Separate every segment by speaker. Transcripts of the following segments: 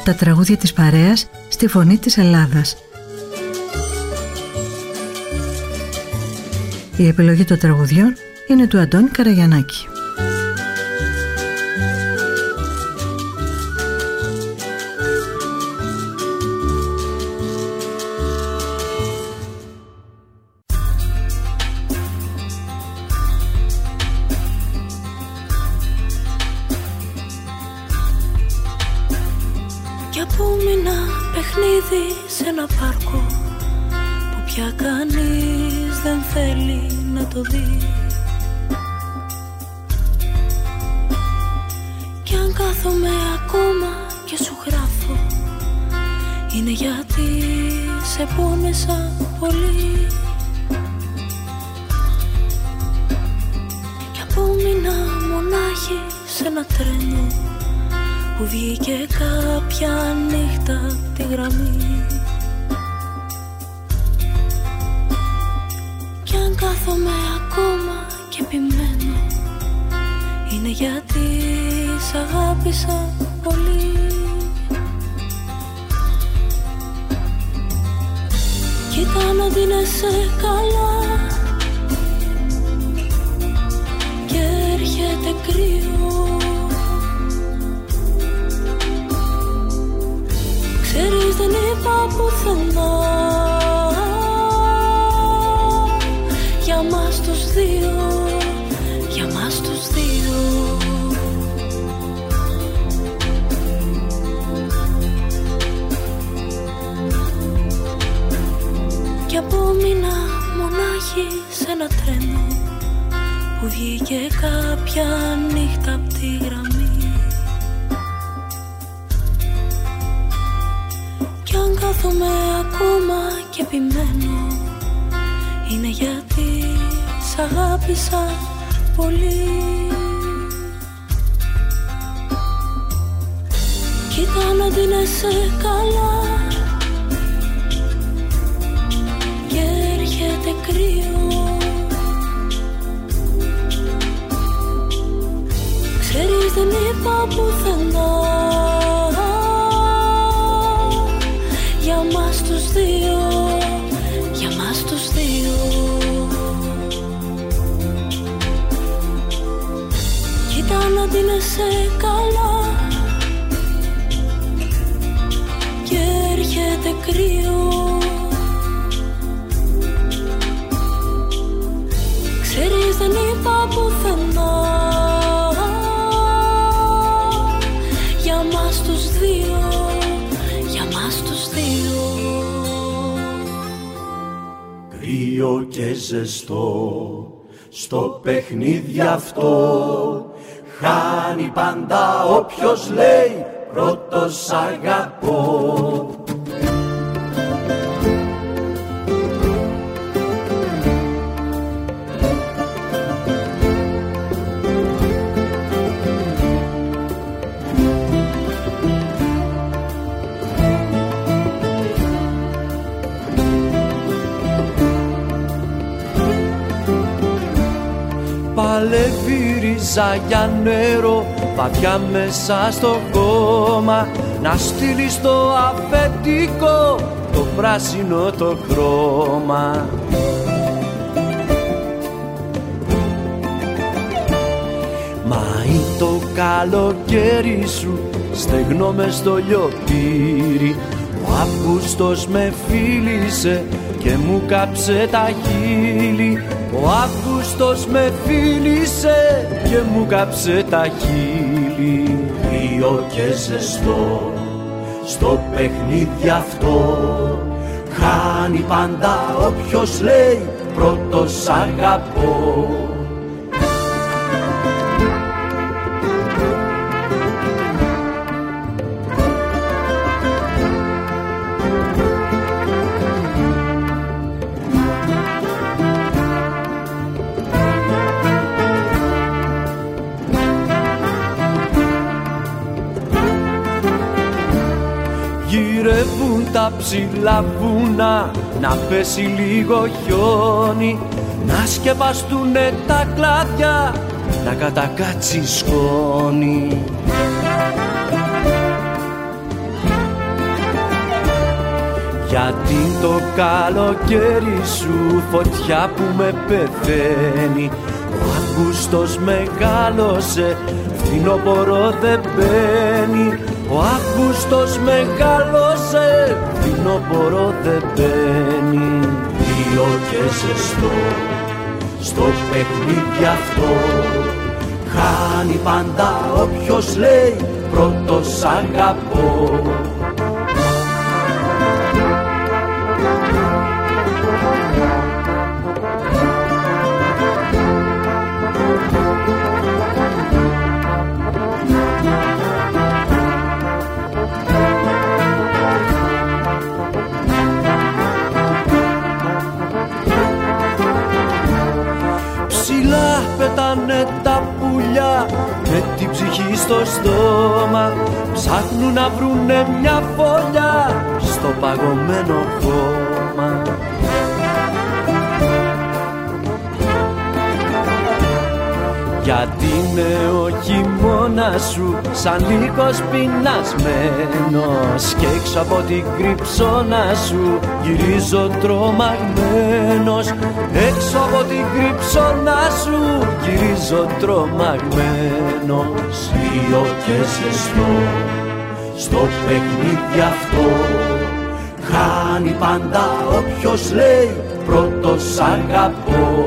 Speaker 1: Τα τραγούδια της παρέας στη φωνή της Ελλάδας. Η επιλογή των τραγουδιών είναι του Αντώνη Καραγιαννάκη.
Speaker 2: Σε ένα πάρκο που πια κανείς δεν θέλει να το δει. Κι αν κάθομαι ακόμα και σου γράφω, είναι γιατί σε πόνεσα πολύ. Κι απόμεινα μονάχη σε ένα τρένο που βγήκε κάποια νύχτα απ' τη γραμμή. Κι αν κάθομαι ακόμα και επιμένω, είναι γιατί σ' αγάπησα πολύ. Κοίτα να την είσαι καλά και έρχεται κρύο. Ξέρεις δεν είπα πουθενά για μας τους δύο, για μας τους δύο. Κι απόμεινα μονάχη σε ένα τρένο που βγήκε κάποια νύχτα απ' τη γραμμή. Κι αν κάθομαι ακόμα και επιμένω, είναι γιατί σ' αγάπησα πολύ. Κοίτα να την είσαι καλά και έρχεται κρύο. Ξέρεις δεν είπα πουθενά για μας τους δύο, για μας τους δύο. Κοίτα να την είσαι καλά και έρχεται κρύο. Ξέρεις δεν είπα πουθενά για μας τους δύο, για μας τους δύο.
Speaker 3: Κρύο και ζεστό στο παιχνίδι αυτό, χάνει πάντα όποιος λέει πρώτος αγαπώ.
Speaker 4: Παλεύει ρίζα για νερό βαθιά μέσα στο κόμμα, να στείλει στο αφεντικό το πράσινο το χρώμα. Μα είναι το καλοκαίρι σου στεγνό μες στο λιωτήρι, ο Αύγουστος με φίλησε και μου κάψε τα χείλη. Ο Αύγουστος με φίλησε και μου κάψε τα χείλη.
Speaker 3: Κρύο και ζεστό στο παιχνίδι αυτό, χάνει πάντα όποιος λέει πρώτος αγαπώ.
Speaker 4: Γυρεύουν τα ψηλά βουνά, να πέσει λίγο χιόνι, να σκεπαστούνε τα κλάδια, να κατακάτσει σκόνη. Γιατί το καλοκαίρι σου φωτιά που με πεθαίνει. Ο Αύγουστος μεγάλωσε, φθινόπωρο δεν μπαίνει. Ο Αύγουστος μεγάλωσε, φθινόπωρο δεν μπαίνει.
Speaker 3: Κρύο και ζεστό, στο παιχνίδι αυτό χάνει πάντα όποιος λέει πρώτος αγαπώ.
Speaker 4: Πετάνε τα πουλιά με την ψυχή στο στόμα. Ψάχνουν να βρουνε μια φωλιά στο παγωμένο χώμα. Γιατί είναι ο χειμώνας σου σαν λύκος πεινασμένος. Και έξω από την κρυψώνα σου γυρίζω τρομαγμένος. Έξω από την κρυψώνα σου γυρίζω τρομαγμένος.
Speaker 3: Κρύο και ζεστό, στο παιχνίδι αυτό χάνει πάντα όποιος λέει πρώτος αγαπώ.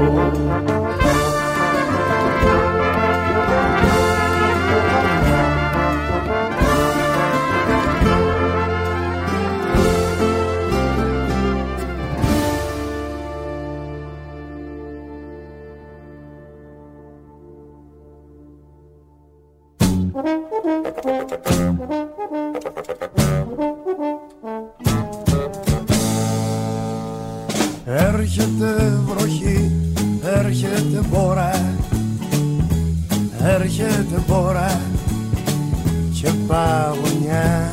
Speaker 5: Έρχεται βροχή, έρχεται μπόρα, έρχεται μπόρα και παγωνιά.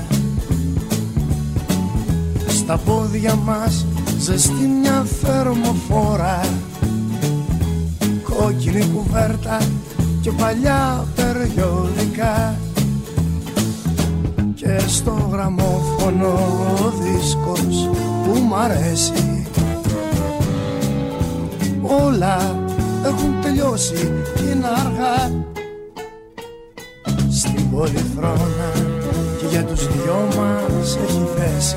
Speaker 5: Στα πόδια μας ζεστή μια θερμοφόρα, κόκκινη κουβέρτα και παλιά περιοδικά. Και στο γραμμόφωνο ο δίσκος που μ' αρέσει. Όλα έχουν τελειώσει και είναι αργά. Στην πολυθρόνα και για τους δυο μας έχει θέση.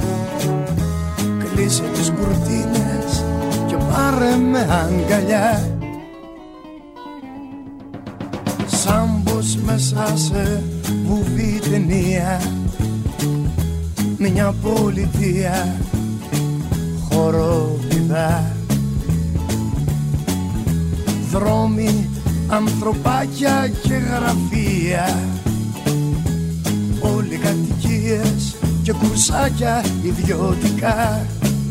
Speaker 5: Κλείσε τις κουρτίνες και πάρε με αγκαλιά. Σαν πως μέσα σε βουβή ταινία, μια πολιτεία χοροπηδά. Δρόμοι, ανθρωπάκια και γραφεία, πολυκατοικίες και κουρσάκια ιδιωτικά.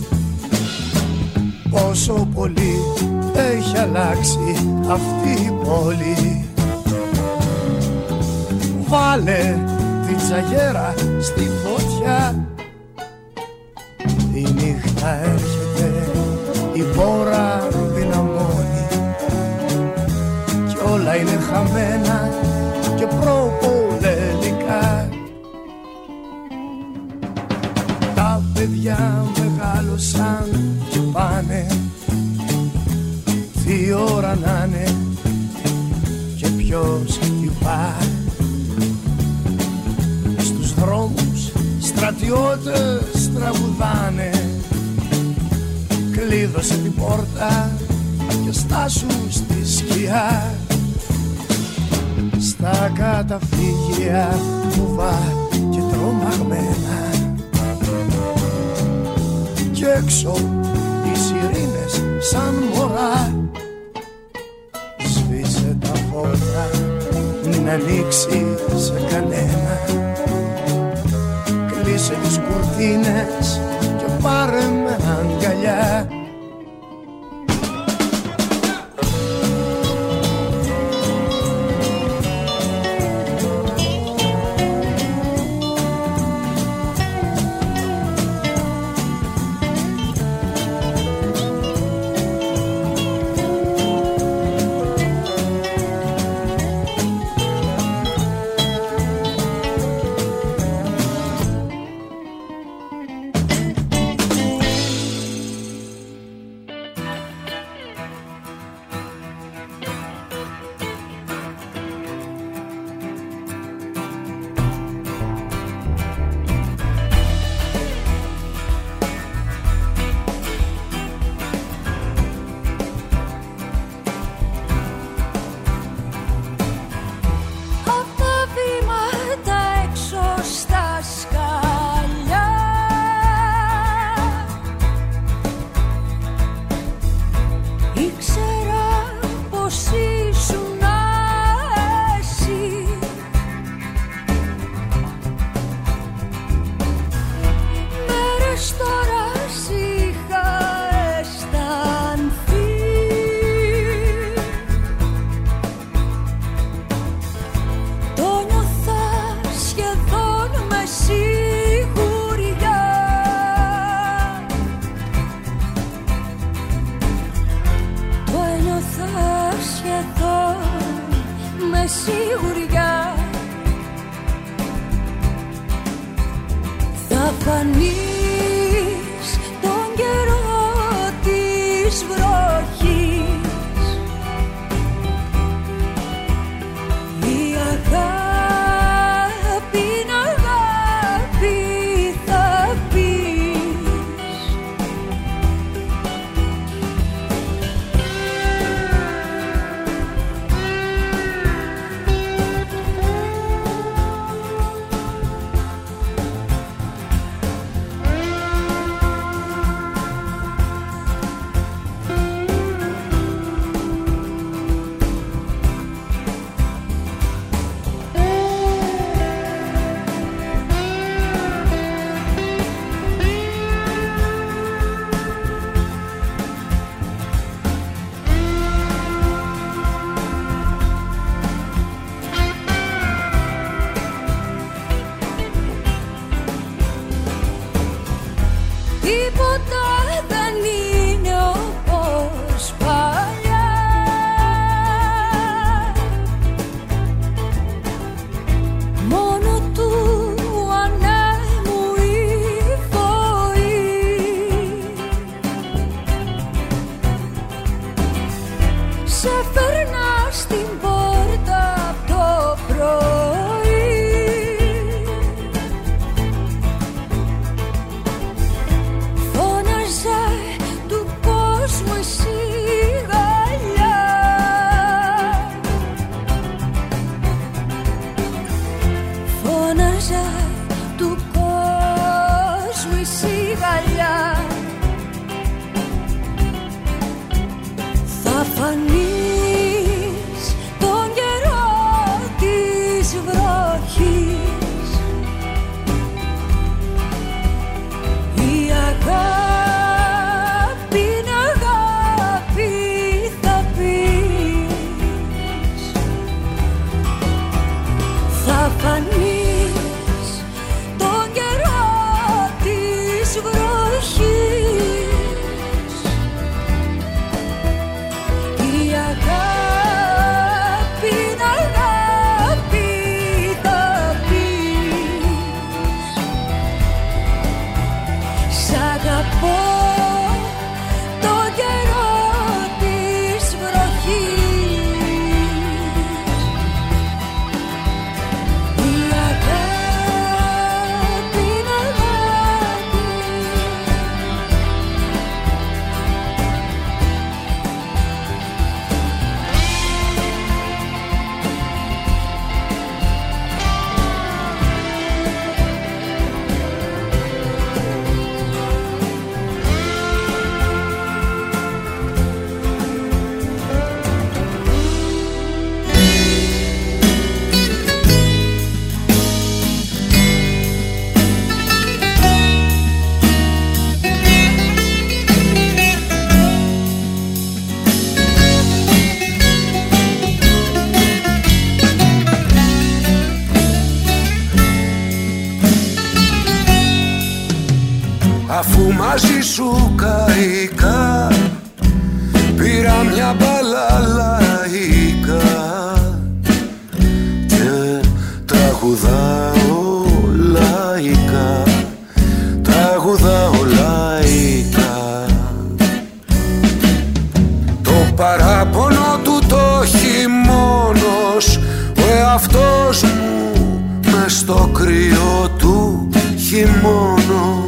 Speaker 5: Πόσο πολύ έχει αλλάξει αυτή η πόλη. Βάλε την τσαγέρα στη φωτιά. Η νύχτα έρχεται, η μπόρα δυναμώνει κι όλα είναι χαμένα και προπολεμικά. Τα παιδιά μεγάλωσαν και πάνε, τι ώρα να'ναι και ποιος χτυπά. Στους δρόμους στρατιώτες τραγουδάνε, κλείδωσε την πόρτα και στάσου στη σκιά. Στα καταφύγια βουβά και τρομαγμένα, κι έξω οι σιρήνες σαν μωρά. Σβήσε τα φώτα, μην ανοίξει σε κανένα. Κλείσε τις κουρτίνες και πάρε με αγκαλιά.
Speaker 2: σιγουριά θα φανείς τον καιρό της βροχής. Η αγάπη είναι αγάπη θα πεις. Τίποτα δεν είναι όπως παλιά. Μόνο του ανέμου η φωή. Σε φέρνα στην πόρτα απ' το πρωί. Φώναζα του κόσμου η σιγαλιά. Φώναζα του κόσμου η σιγαλιά. Θα φανείς τον καιρό της βροχής. Η αγάπη είναι αγάπη θα πεις. Θα φανείς τον καιρό της βροχής. Η αγάπη είναι αγάπη θα πεις. Σ' αγαπώ τον καιρό της βροχής. Η αγάπη είναι αγάπη.
Speaker 5: Αφού μαζί σου καήκα, πήρα μια μπάλα λαϊκά και τραγουδάω λαϊκά, τραγουδάω λαϊκά. Το παράπονο του το χειμώνος, ο εαυτός μου μες στο κρύο του χειμώνος.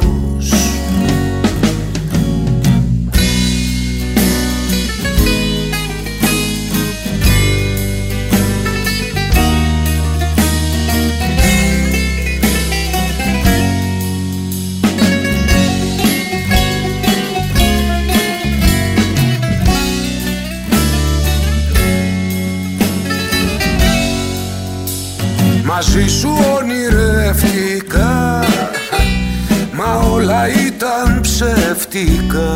Speaker 5: Μαζί σου ονειρεύτηκα, μα όλα ήταν ψεύτικα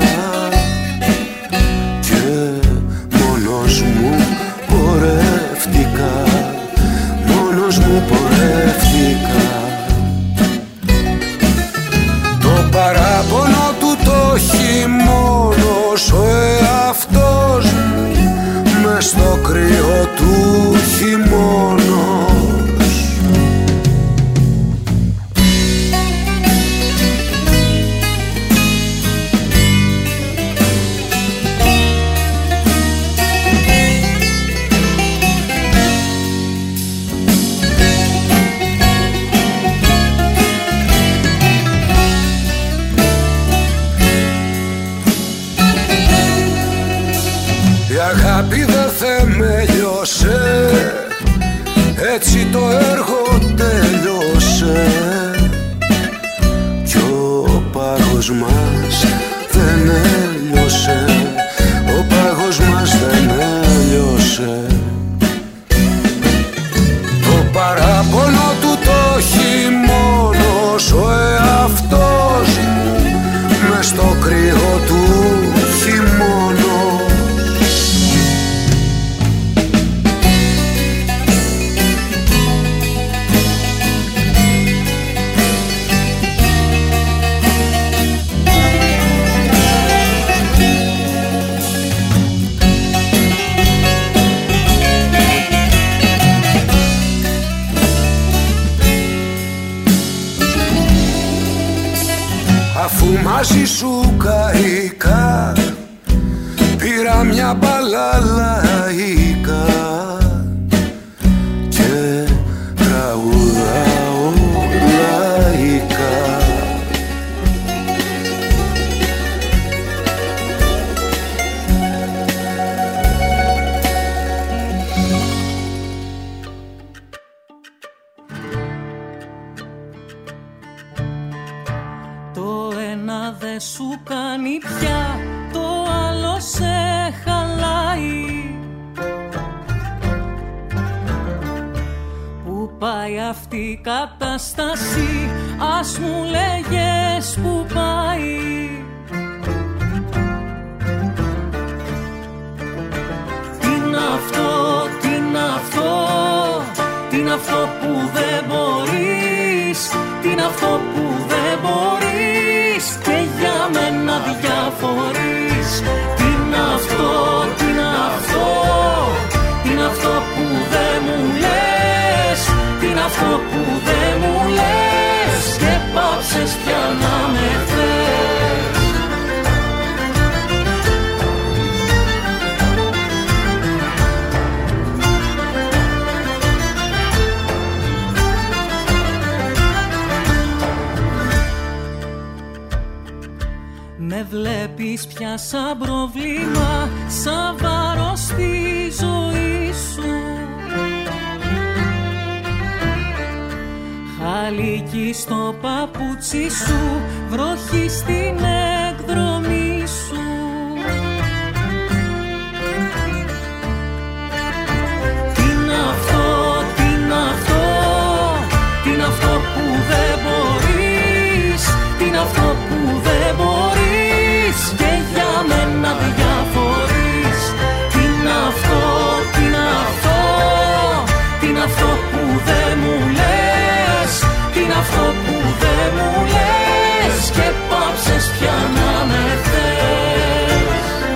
Speaker 5: και μόνος μου πορεύτηκα, μόνος μου πορεύτηκα. Το παράπονο του το χειμώνος, ο εαυτός μου μες στο κρύο του χειμώνος. τέλειωσε, έτσι το έργο τέλειωσε. Κι ο πάγος μας δεν έλειωσε, ο πάγος μας δεν έλειωσε. Το παράπονο του το έχει μόνος ο εαυτός μου, μες στο κρύο του χειμώνος. Αφού μαζί σου καήκα, πήρα μια μπαλαλαϊκά και τραγουδάω λαϊκά.
Speaker 2: Δε σου κάνει πια, το άλλο σε χαλάει. Πού πάει αυτή η κατάσταση, ας μου λέγες πού πάει. Τι είναι αυτό, τι είναι αυτό, τι είναι αυτό που δεν μπορείς, τι είναι αυτό που δεν μπορείς και για μένα διαφορείς. Τι είναι αυτό, τι είναι αυτό, τι είναι αυτό που δεν μου λες, τι είναι αυτό που δεν μου λες και πάψες πια να με θες. Με βλέπεις πια σαν πρόβλημα, σαν βάρος στη ζωή σου. Χαλίκι στο παπούτσι σου, βροχή στην εκδρομή σου. Τι είναι αυτό, τι είναι αυτό, τι είναι αυτό που δεν μπορείς, τι είναι αυτό που δεν μπορείς και για μένα διαφορείς. Τι είναι αυτό, τι είναι αυτό, τι είναι αυτό που δεν μου λες, τι είναι αυτό που δεν μου λες και πάψες πια να με θες.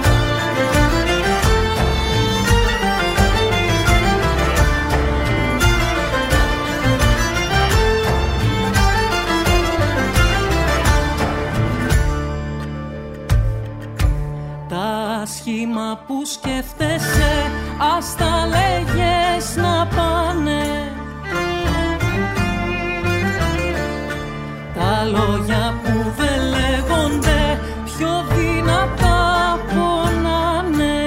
Speaker 2: Σχήμα που σκέφτεσαι, ας τα λέγες να πάνε. Τα λόγια που δεν λέγονται, πιο δυνατά πονάνε.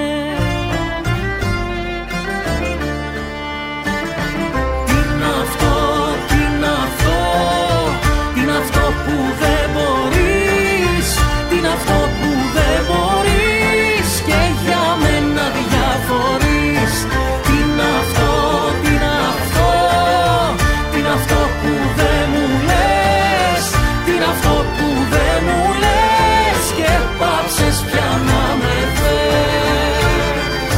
Speaker 2: Τι είναι αυτό, τι είναι αυτό, τι είναι αυτό που δεν μπορείς, τι είναι αυτό που δεν μπορείς και για μένα διαφορείς. Τι είναι αυτό, τι είναι αυτό, τι είναι αυτό που δεν μου λες, τι είναι αυτό που δεν μου λες και πάψες πια να με θες.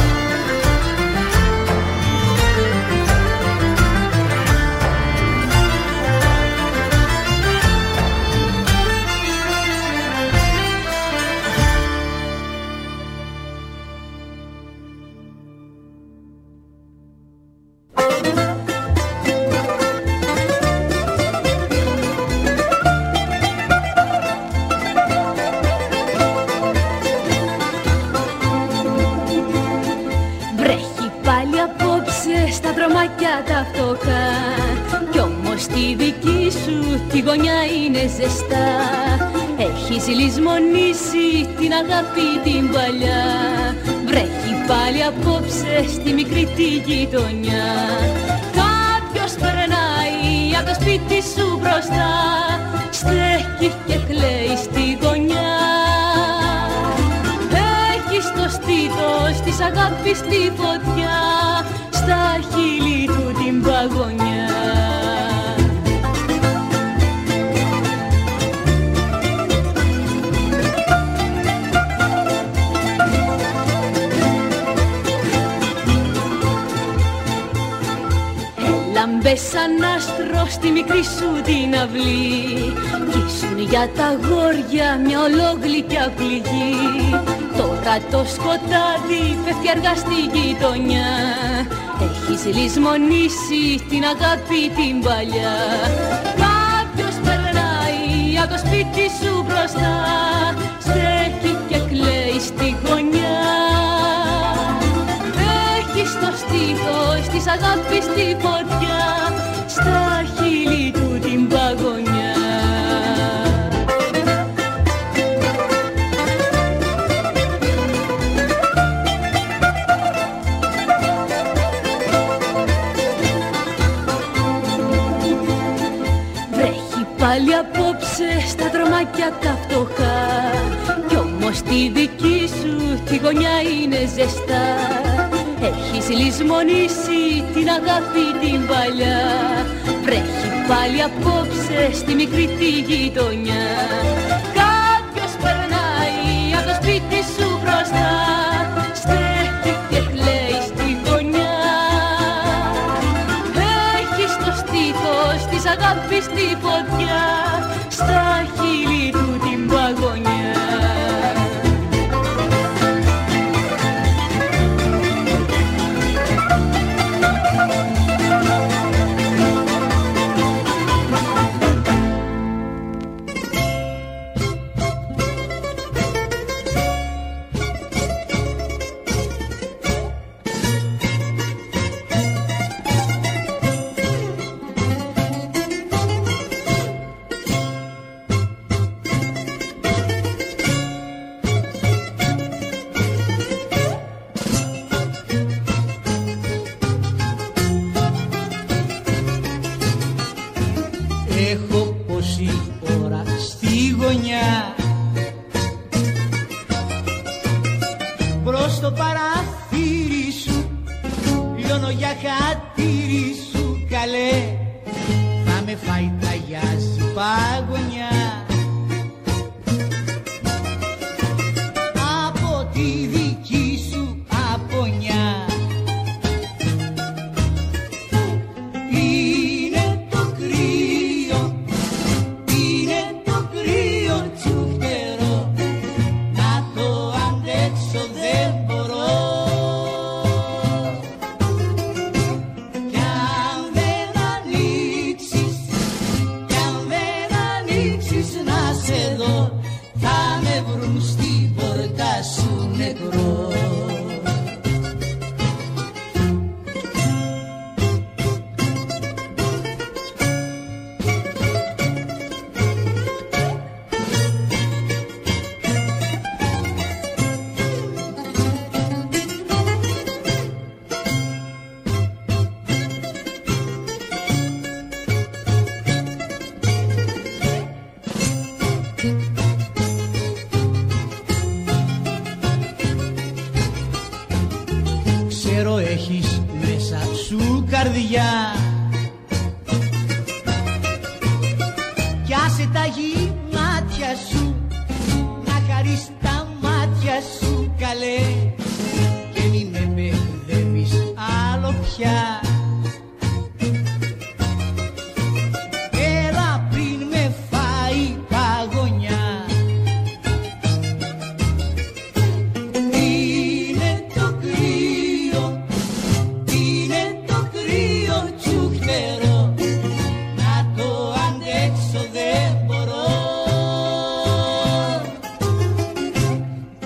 Speaker 6: Τα φτωχά κι όμως τη δική σου τη γωνιά είναι ζεστά. Έχεις λησμονήσει την αγάπη την παλιά. Βρέχει πάλι απόψε στη μικρή τη γειτονιά. Κάποιος περνάει από το σπίτι σου μπροστά, στέκει και κλαίει στη γωνιά. Έχεις το στήθος της αγάπης στη φωτιά, στα χείλη του την παγωνιά. Μπες σαν άστρο στη μικρή σου την αυλή, κι ήσουν για τα αγόρια μια ολόγλυκια πληγή. Τώρα το σκοτάδι πέφτει αργά στη γειτονιά, έχεις λησμονήσει την αγάπη την παλιά. Κάποιος περνάει από το σπίτι σου μπροστά, στέκει και κλαίει στη γωνιά. Στο στήθος της αγάπης τη φωτιά, στα χείλη του την παγωνιά. Βρέχει πάλι απόψε στα δρομάκια τα φτωχά, κι όμως τη δική σου τη γωνιά είναι ζεστά. Έχεις λησμονήσει την αγάπη την παλιά, βρέχει πάλι απόψε στη μικρή τη γειτονιά. Κάποιος περνάει από το σπίτι σου μπροστά, στέκει και κλαίει στη γωνιά. Έχεις το στήθος της αγάπης τη φωτιά, στα χείλη του την παγωνιά.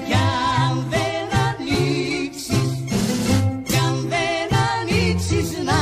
Speaker 7: She's not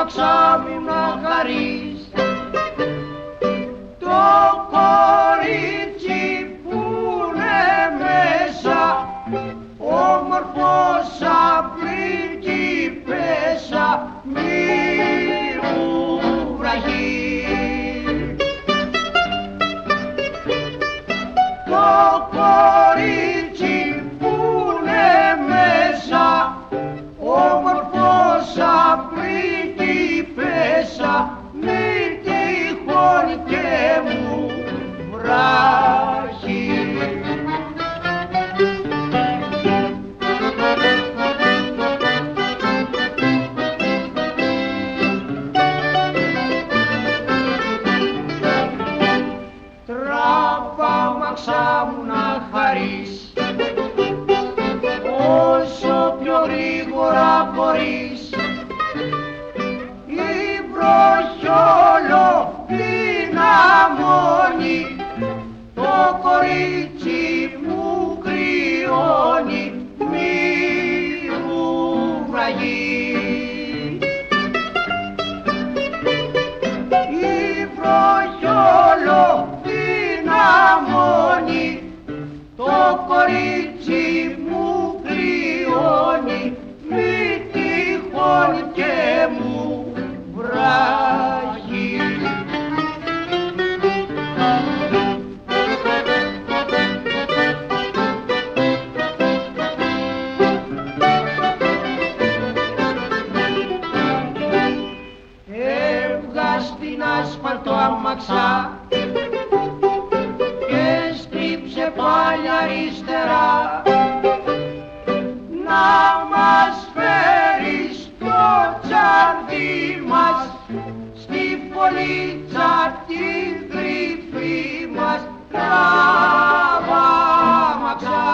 Speaker 5: άμαξα μου να χαρείς το κορίτσι που είναι μέσα, όμορφο σαν πρίγκιπέσα, μη μου βραχεί. Το κορίτσι που είναι μέσα, όμορφο σαν πρίγκιπέσα, μη τυχόν και μου βράχει. Τράβα μου να χαρείς όσο πιο γρήγορα μπορείς, η βροχή όλο δυναμώνει, το κορίτσι μου κρυώνει, μη μου βραγεί. Η βροχή όλο δυναμώνει, το κορίτσι μου κρυώνει, μη τυχόν και μου βράχει. Έβγα στην άσφαλτο άμαξα και στρίψε πάλι αριστερά, να μας φέρει στο τσαρδί μας, στη φωλίτσα τη γρυφή μας, τράβα άμαξα.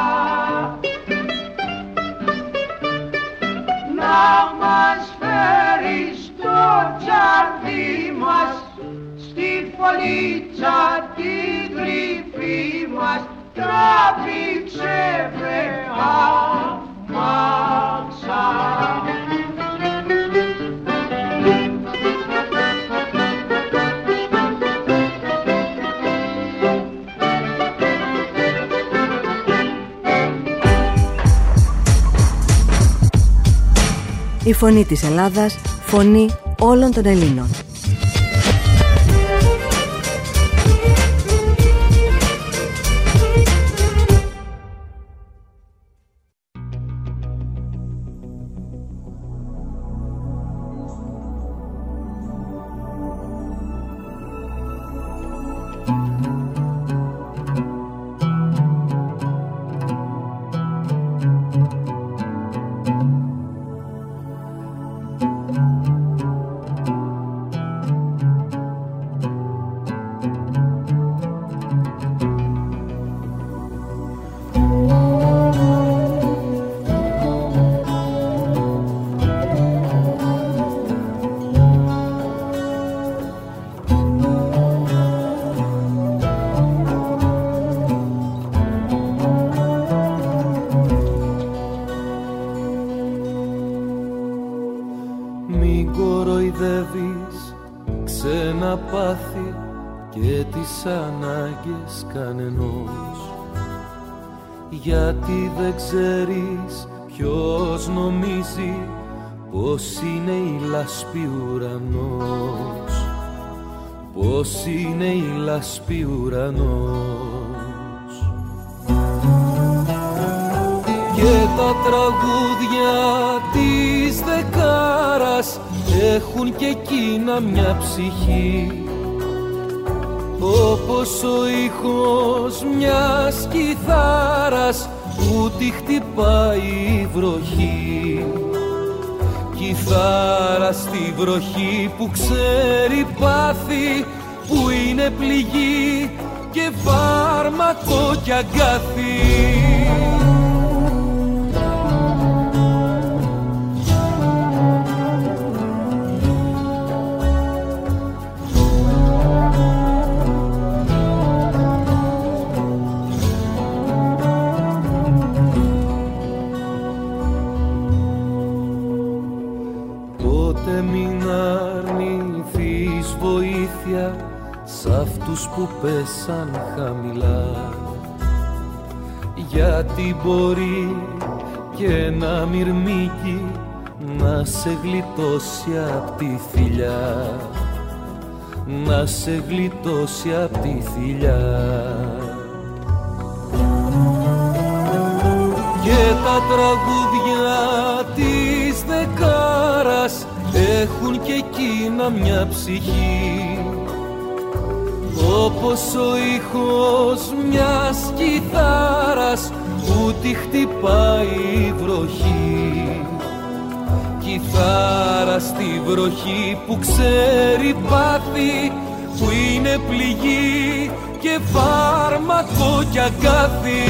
Speaker 5: Να μας φέρει στο τσαρδί μας, στη φωλίτσα τη γρυφή μας, τράβηξε βρε άμαξα.
Speaker 1: Η φωνή της Ελλάδας, φωνή όλων των Ελλήνων.
Speaker 4: Ανάγκες κανενός, γιατί δεν ξέρεις ποιος νομίζει πως είναι η λάσπη ουρανός, πως είναι η λάσπη ουρανός. Και τα τραγούδια της δεκάρας έχουν και εκείνα μια ψυχή, όπως ο ήχος μιας κιθάρας που τη χτυπάει η βροχή. Κιθάρα στη βροχή που ξέρει πάθη, που είναι πληγή και φάρμακο κι αγκάθι. Ποτέ μην αρνηθείς βοήθεια σ' αυτούς που πέσαν χαμηλά, γιατί μπορεί και ένα μυρμήγκι να σε γλιτώσει απ' τη θηλιά, να σε γλιτώσει απ' τη θηλιά. Και τα τραγούδια της δεκάρας έχουν και εκείνα μια ψυχή, όπως ο ήχος μιας κιθάρας που τη χτυπάει η βροχή. Κιθάρα στη βροχή που ξέρει πάθη, που είναι πληγή και φάρμακο κι αγκάθι.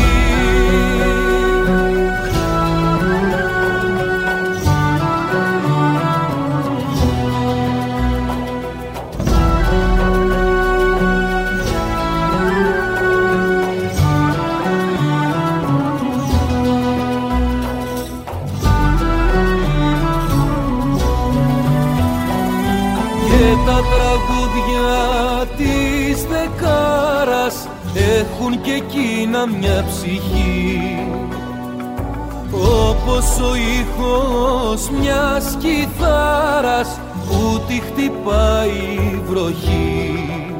Speaker 4: Τα τραγούδια της δεκάρας έχουν και εκείνα μια ψυχή, όπως ο ήχος μιας κιθάρας που τη χτυπάει η βροχή.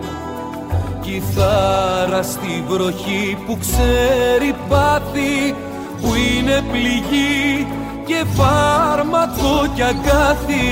Speaker 4: Κιθάρα στη βροχή που ξέρει πάθη, που είναι πληγή και φάρμακο κι αγκάθι.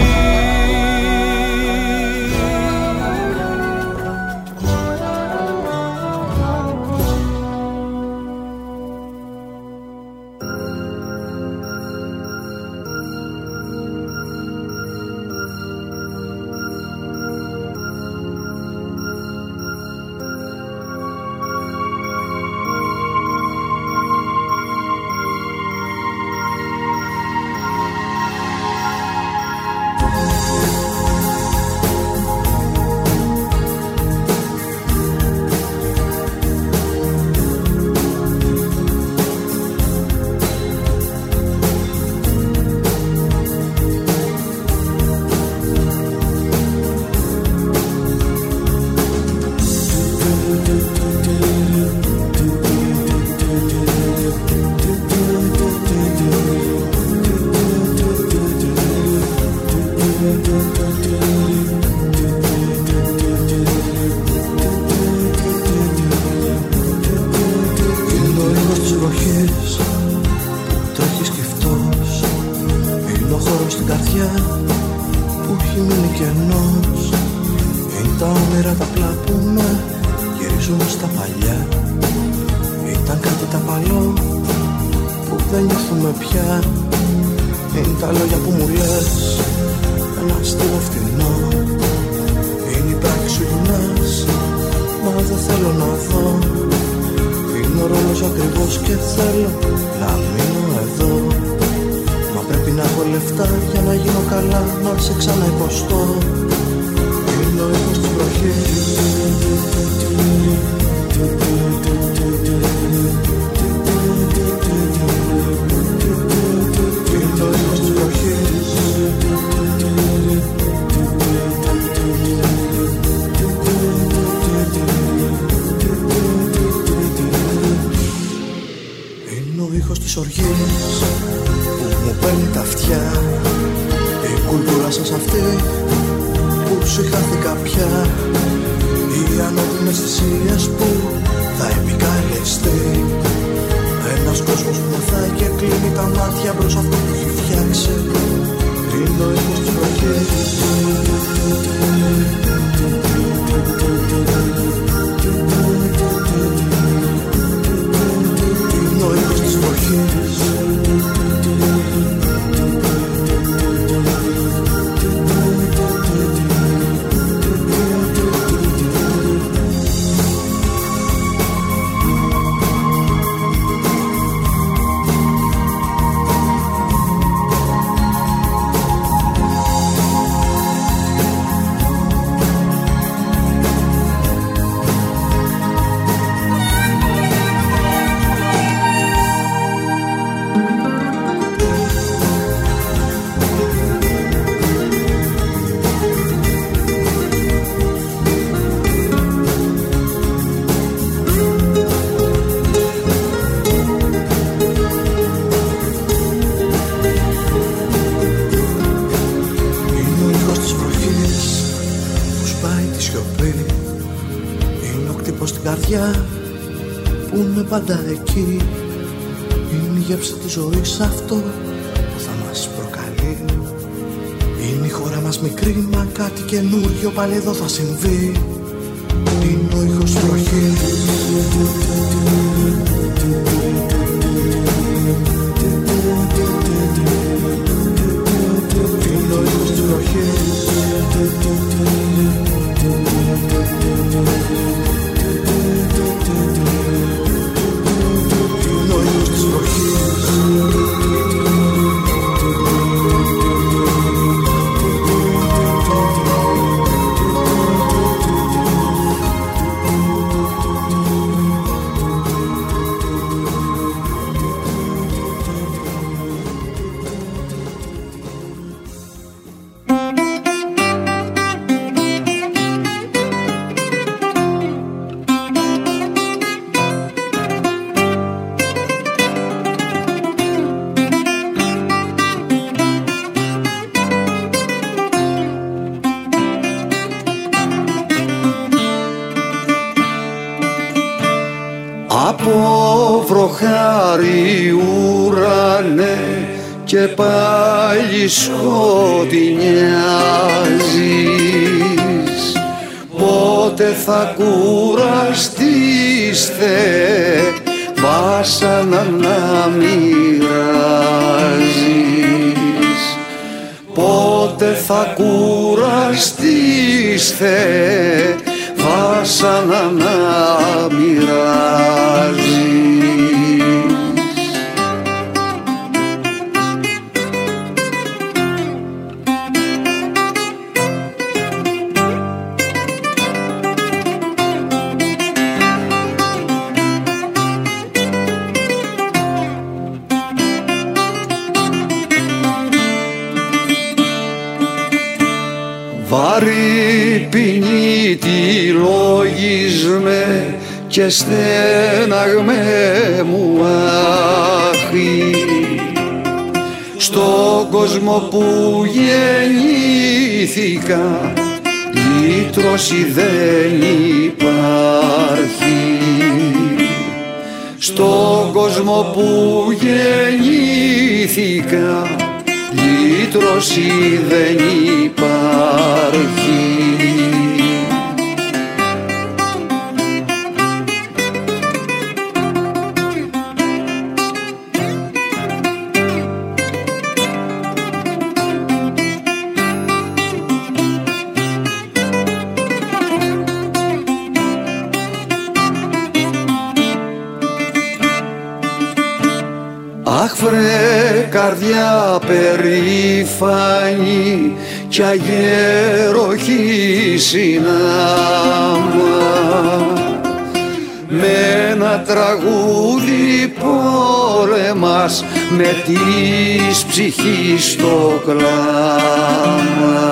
Speaker 5: καρδιά που είναι πάντα εκεί. Είναι η γεύση της ζωής αυτό που θα μας προκαλεί. Είναι η χώρα μας μικρή, μα κάτι καινούριο πάλι εδώ θα συμβεί. Είναι ο ήχος βροχής. Είναι ο ήχος της βροχής. Είναι ο ήχος της βροχής.
Speaker 7: Βροχάρι ουρανέ και πάλι σκοτεινιάζεις. Πότε θα κουραστείς Θεέ βάσανα να μοιράζεις. Πότε θα κουραστείς Θεέ βάσανα να μοιράζεις. Βαρύ ποινή τη λογισμέ και στέναγμέ μου άχι. Στον κόσμο που γεννήθηκα λύτρωση δεν υπάρχει. Στον κόσμο που γεννήθηκα λύτρωση δεν υπάρχει. Αχ βρε καρδιά περήφανη κι αγέροχη συνάμα, με ένα τραγούδι πόλεμας με της ψυχής το κλάμα.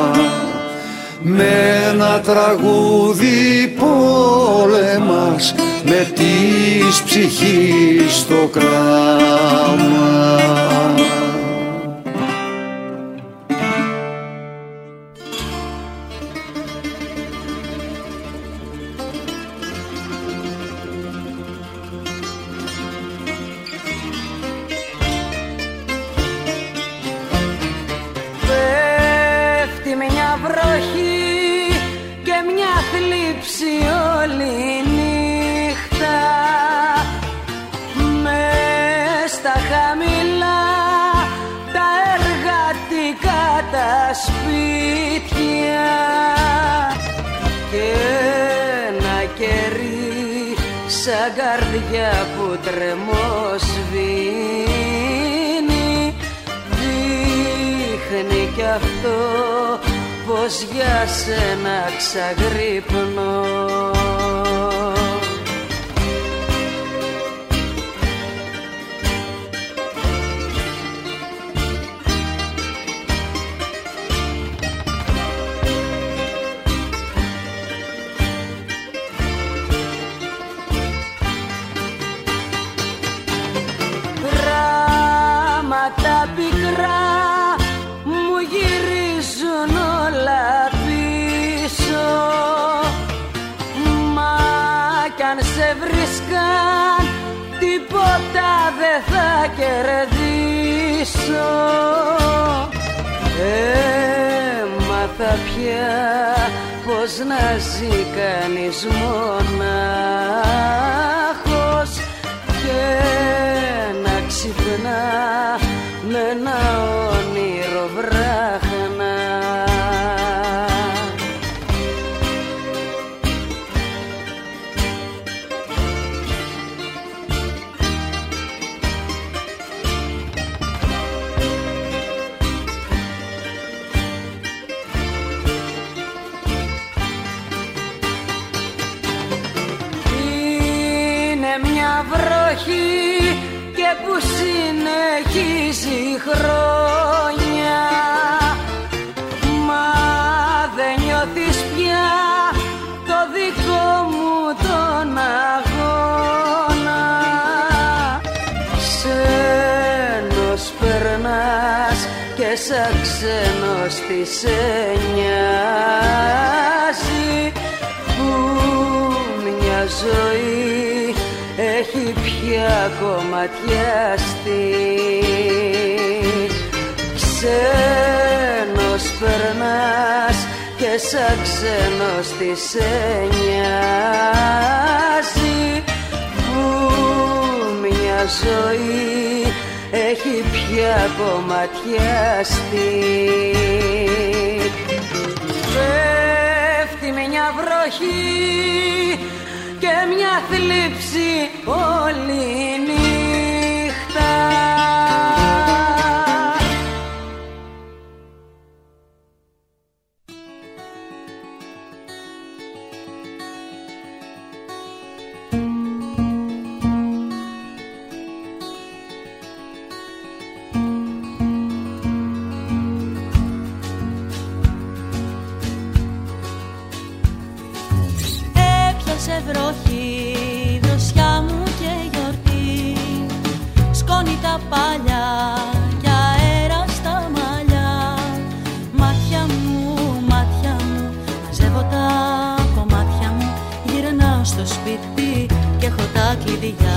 Speaker 7: Με ένα τραγούδι πόλεμας με της ψυχής το κλάμα.
Speaker 8: Πέφτει μια βροχή και μια θλίψη όλη νύχτα, μες στα χαμηλά τα εργατικά τα σπίτια και ένα κερί σαν καρδιά που τρεμοσβήνει, δείχνει κι αυτό πως για σένα ξαγρύπνω. Γράμματα πικρά μου γυρίζουν όλα πίσω, μ' θα κερδίσω. Έμαθα πια πως να ζει κανείς μονάχος και να ξυπνά με ένα όνειρο βράχνα. Βροχή και που συνεχίζει χρόνια, μα δεν νιώθεις πια το δικό μου τον αγώνα. Ξένος περνάς και σαν ξένος τι σε νοιάζει που μια ζωή έχει πια κομματιαστεί. Ξένος περνάς και σαν ξένος τι σε νοιάζει που μια ζωή έχει πια κομματιαστεί. Πέφτει μια βροχή και μια θλίψη όλη νύχτα.
Speaker 9: Έπιασε βροχή, δροσιά μου και γιορτή, σκόνη τα παλιά και αέρα στα μαλλιά. Μάτια μου, μαζεύω τα κομμάτια μου, γυρνάω στο σπίτι και έχω τα κλειδιά.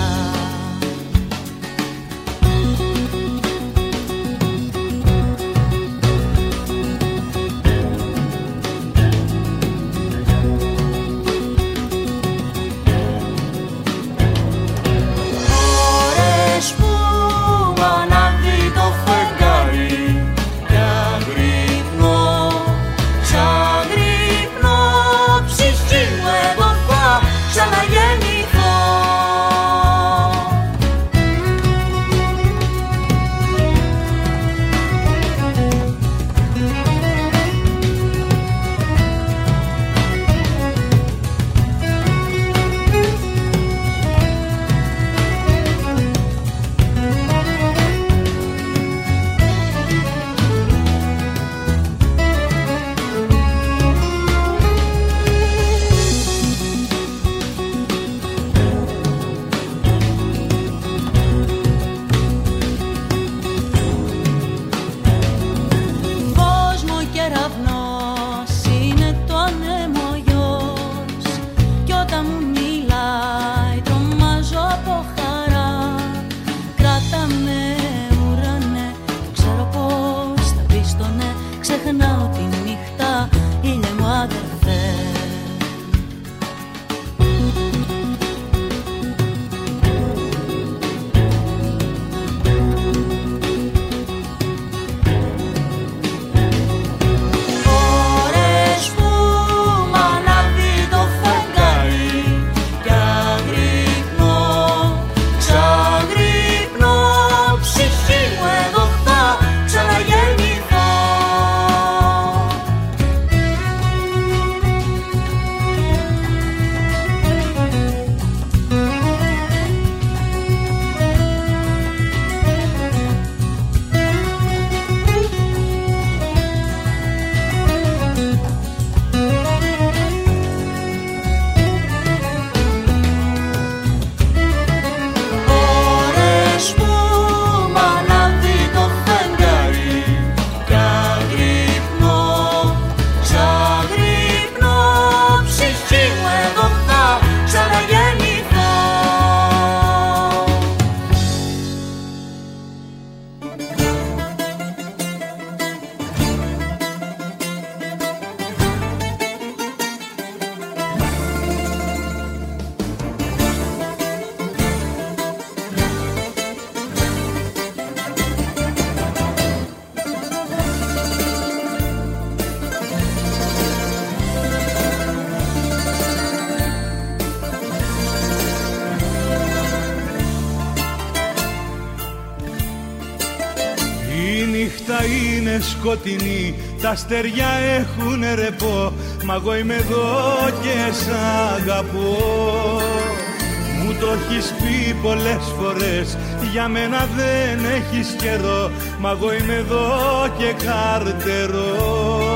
Speaker 10: είναι σκοτεινή, τα αστέρια έχουν ρεπό, μα εγώ είμαι εδώ και σ' αγαπώ. Μου το έχεις πει πολλές φορές, για μένα δεν έχεις καιρό, μα εγώ είμαι εδώ και καρτερώ.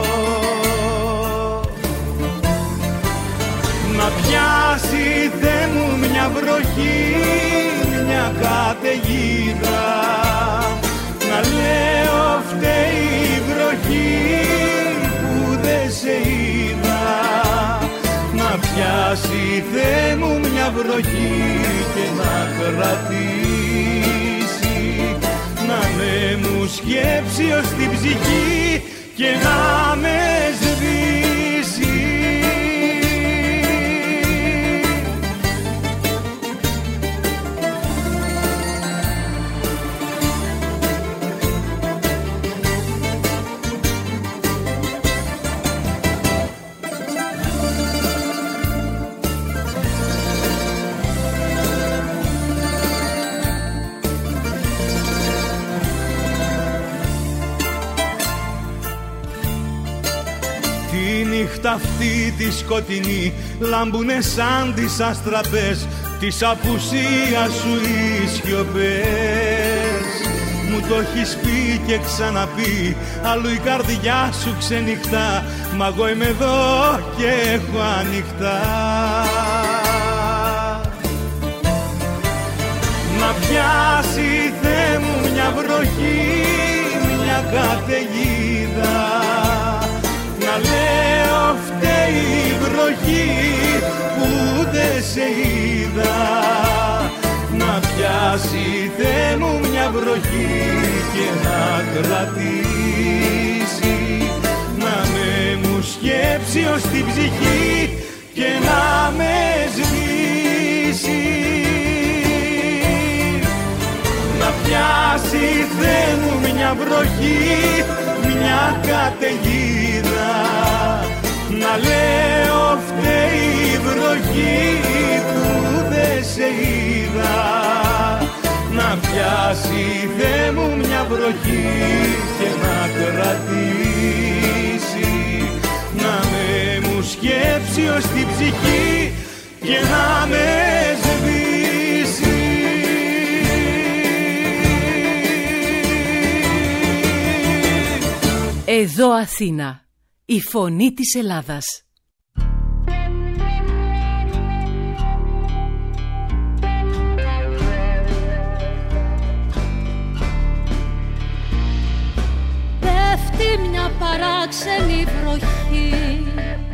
Speaker 10: Να πιάσει Θεέ μου μια βροχή, μια καταιγίδα, να λέω φταίει η βροχή που δεν σε είδα. Να πιάσει Θεέ μου μια βροχή και να κρατήσει, να με μου σκέψει ως την ψυχή και να με σβήσει. Αυτή τη σκοτεινή λάμπουνε σαν τις αστραπές της απουσίας σου οι σιωπές. Μου το έχεις πει και ξαναπεί, αλλού η καρδιά σου ξενυχτά, μα εγώ είμαι εδώ και έχω ανοιχτά. Να πιάσει Θεέ μου μια βροχή, μια καταιγίδα, να λέω φταίει η βροχή που δεν σε είδα. Να πιάσει Θεέ μου μια βροχή και να κρατήσει, να με μου σκέψει ως την ψυχή και να με σβήσει. Να πιάσει Θεέ μου μια βροχή, μια καταιγίδα, να λέω φταίει η βροχή που δεν σε είδα. Να πιάσει Θεέ μου μια βροχή και να κρατήσει, να με μου σκέψει ως την ψυχή και να με σβήσει.
Speaker 11: Εδώ Αθήνα, η φωνή της Ελλάδας.
Speaker 6: Πέφτει μια παράξενη βροχή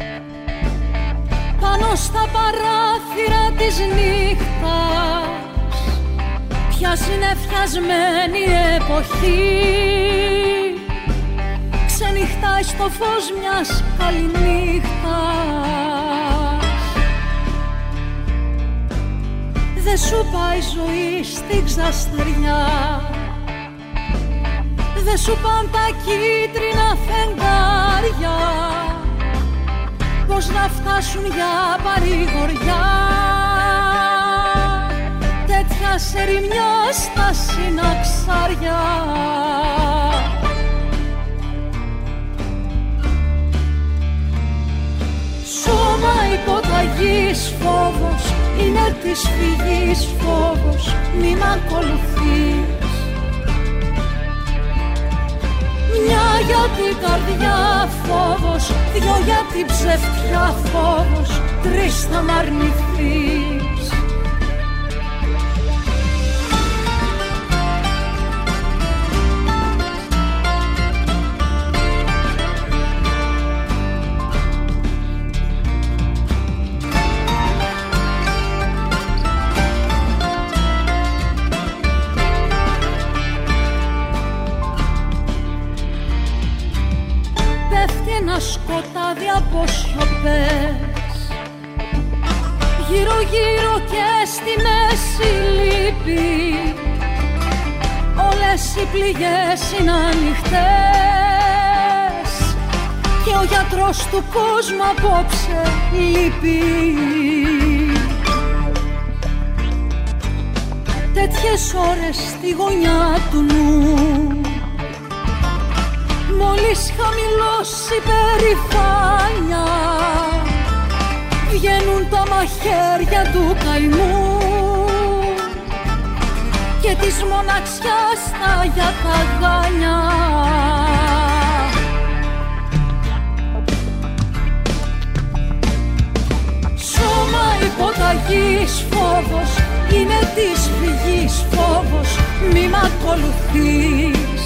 Speaker 6: πάνω στα παράθυρα της νύχτας, πια συννεφιασμένη εποχή ξενυχτάει στο φως μιας καληνύχτας. Δε σου πάει ζωή στην ξαστεριά, δε σου πάνε τα κίτρινα φεγγάρια, πως να φτάσουν για παρηγοριά τέτοια σερημιά στα συναξάρια. Σώμα υποταγής φόβος, είναι της φυγής φόβος, μη μ' ακολουθείς. Μια για την καρδιά φόβος, δυο για την ψευτιά φόβος, τρεις θα μ' αρνηθείς. Σκοτάδι από σιωπές, γύρω γύρω και στη μέση λύπη, όλες οι πληγές είναι ανοιχτές και ο γιατρός του κόσμου απόψε λείπει. Τέτοιες ώρες στη γωνιά του νου Μόλις χαμηλώσει περηφάνια, βγαίνουν τα μαχαίρια του καημού και της μοναξιάς τα για τα γάνια. Σώμα υποταγής φόβος, είναι της φυγής φόβος, μη μ' ακολουθείς.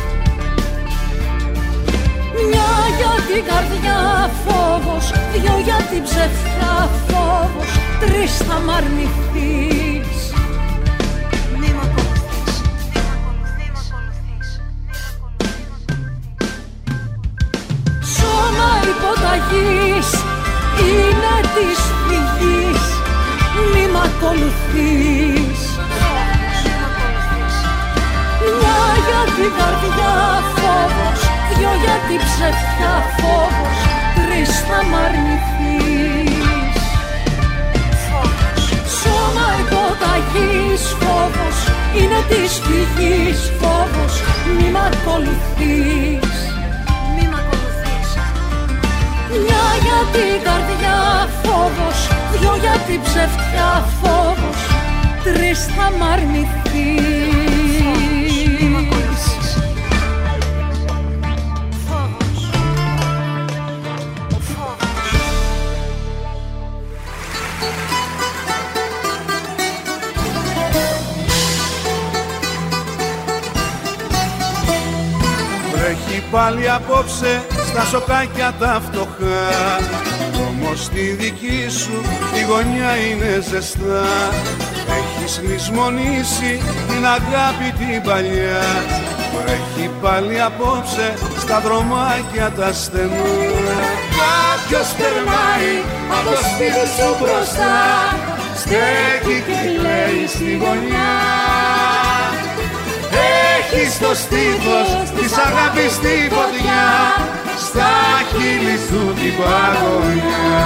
Speaker 6: Μια για την καρδιά φόβος, δυο για την ψευτιά φόβος, τρεις θα μ' αρνηθείς. Μη μ' ακολουθείς, Σώμα υποταγής, είναι της φυγής, μη μ' ακολουθείς. Μια για την καρδιά φόβος, δυο για την ψευτιά φόβος, τρεις θα μ' αρνηθείς. Σώμα υποταγής φόβος, είναι της φυγής φόβος, μη μ' ακολουθείς. Μια για την καρδιά φόβος, δυο για την ψευτιά φόβος, τρεις θα μ' αρνηθείς.
Speaker 10: Βρέχει πάλι απόψε στα σοκάκια τα φτωχά, όμως στη δική σου η γωνιά είναι ζεστά. Έχεις λησμονήσει την αγάπη την παλιά. Βρέχει πάλι απόψε στα δρομάκια τα στενά. Κάποιος περνάει από το σπίτι σου μπροστά, στέκει και κλαίει στη γωνιά. Έχεις το στήθος της αγάπης στη φωτιά, στα χείλη σου την παγωνιά.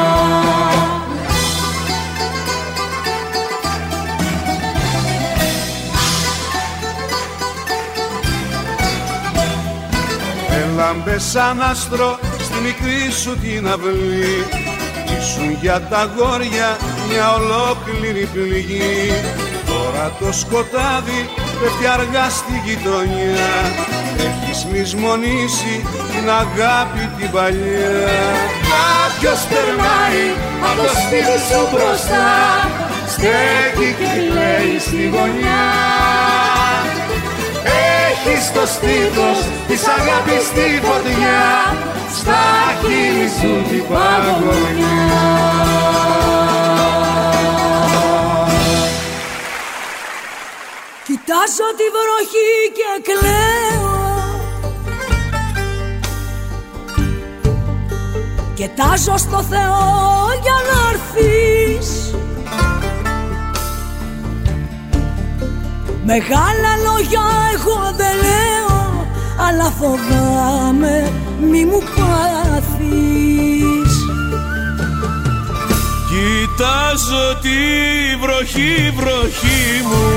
Speaker 10: Έλαμπε σαν άστρο στη μικρή σου την αυλή, ήσουν για τα αγόρια μια ολόκληρη πληγή. Τώρα το σκοτάδι πέφτει αργά στη γειτονιά, έχεις λησμονήσει την αγάπη την παλιά. Κάποιος περνάει από το σπίτι σου μπροστά, στέκει και κλαίει στη γωνιά. Έχεις το στήθος της αγάπης στη φωτιά, στα χείλη σου την παγωνιά.
Speaker 6: Κοιτάζω τη βροχή και κλαίω, κοιτάζω στο Θεό για να έρθεις. Μεγάλα λόγια εγώ δεν λέω, αλλά φοβάμαι μη μου πάθεις.
Speaker 10: Κοιτάζω τη βροχή, βροχή μου,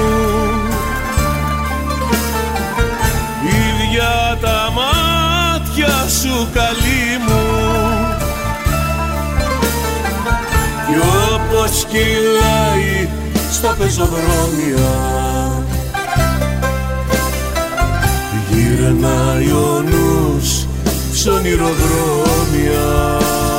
Speaker 10: ίδια τα μάτια σου καλή μου, κι όπως κυλάει στα πεζοδρόμια, γυρνάει ο νους σ' ονειροδρόμια.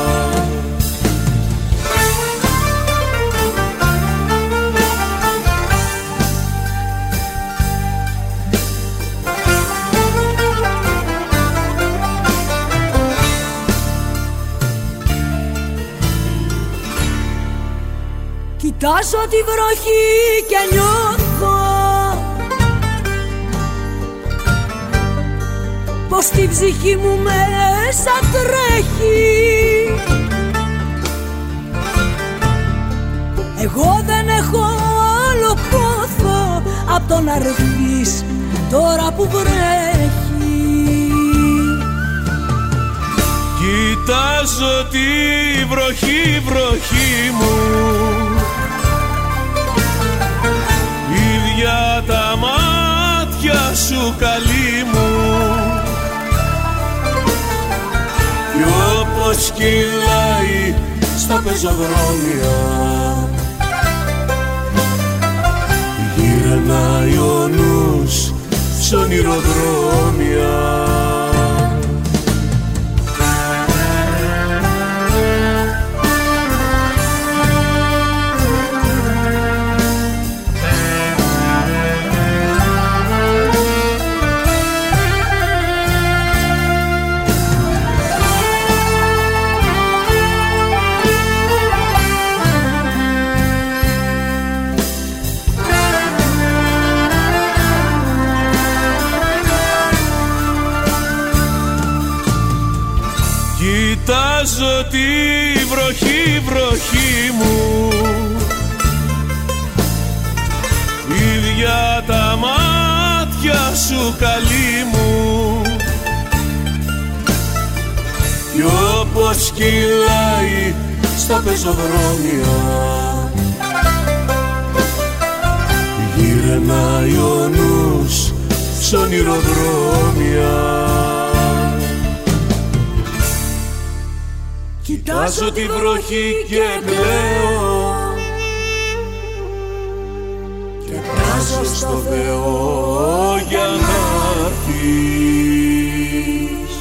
Speaker 6: Κοιτάζω τη βροχή και νιώθω πως τη ψυχή μου μέσα τρέχει. Εγώ δεν έχω άλλο πόθο απ' το να έρθεις τώρα που βρέχει.
Speaker 10: Κοιτάζω τη βροχή, βροχή μου, ίδια τα μάτια σου καλή μου,
Speaker 12: όπως κυλάει στα πεζοδρόμια. Γυρνάει ο νους σ' ονειροδρόμια. Κοιτάζω τη βροχή, βροχή μου, ίδια τα μάτια σου καλή μου, κι όπως κυλάει στα πεζοδρόμια. Γυρνάει ο νους σ' ονειροδρόμια. Κοιτάζω τη βροχή και κλαίω και πράζω στο Θεό για να έρθεις.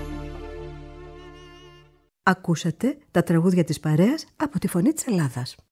Speaker 1: Ακούσατε τα τραγούδια της παρέας από τη Φωνή της Ελλάδας.